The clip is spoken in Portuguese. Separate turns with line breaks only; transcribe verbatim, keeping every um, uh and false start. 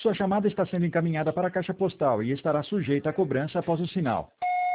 Sua chamada está sendo encaminhada para a caixa postal e estará sujeita a cobrança após o sinal.